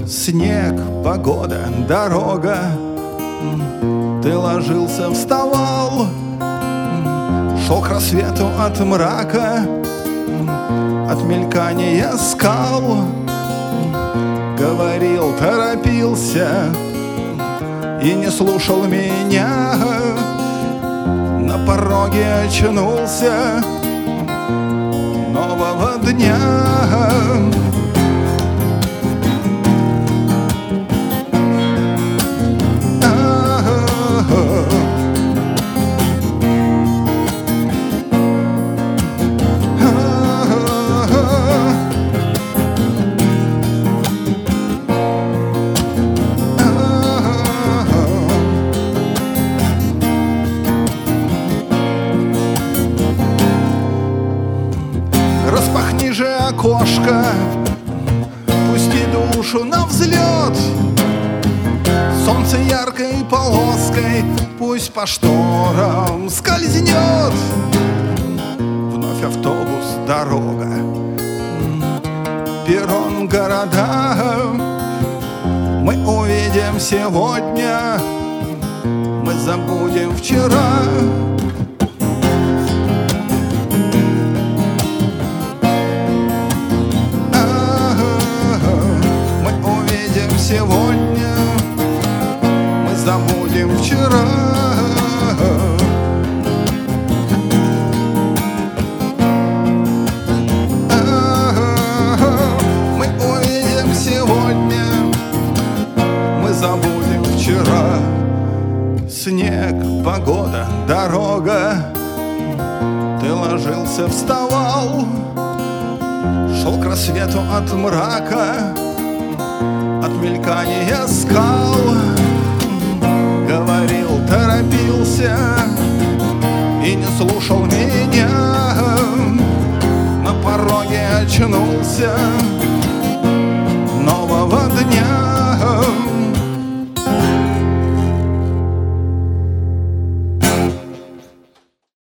Снег, погода, дорога. Ты ложился, вставал, шел к рассвету от мрака, от мелькания скал. Говорил, торопился и не слушал меня. На пороге очнулся нового дня. Распахни же окошко, пусти душу на взлет. Солнце яркой полоской пусть по шторам скользнет. Вновь автобус, дорога, перрон, города. Мы увидим сегодня, мы забудем вчера. Сегодня мы забудем вчера. Мы увидим сегодня, мы забудем вчера. Снег, погода, дорога. Ты ложился, вставал, шел к рассвету от мрака, от мелькания скал. Говорил, торопился и не слушал меня. На пороге очнулся нового дня.